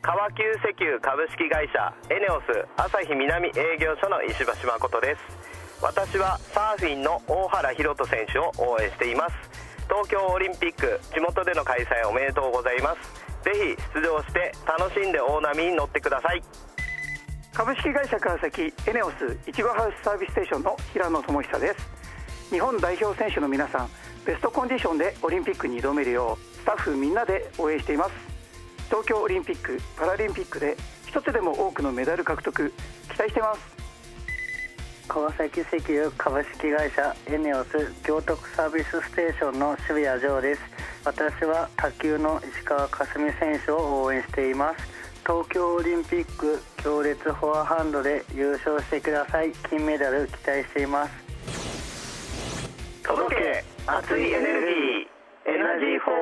川急石油株式会社エネオス朝日南営業所の石橋誠です。私はサーフィンの大原洋人選手を応援しています。東京オリンピック地元での開催おめでとうございます。ぜひ出場して楽しんで大波に乗ってください。 株式会社川崎エネオスいちごハウスサービスステーションの平野智久です。日本代表選手の皆さん、ベストコンディションでオリンピックに挑めるようスタッフみんなで応援しています。東京オリンピック・パラリンピックで一つでも多くのメダル獲得期待してます。 川崎石油株式会社エネオス行徳サービスステーションの渋谷城です。私は卓球の石川佳純選手を応援しています。東京オリンピック強烈フォアハンドで優勝してください。金メダル期待しています。 届け熱いエネルギーエナジーフォ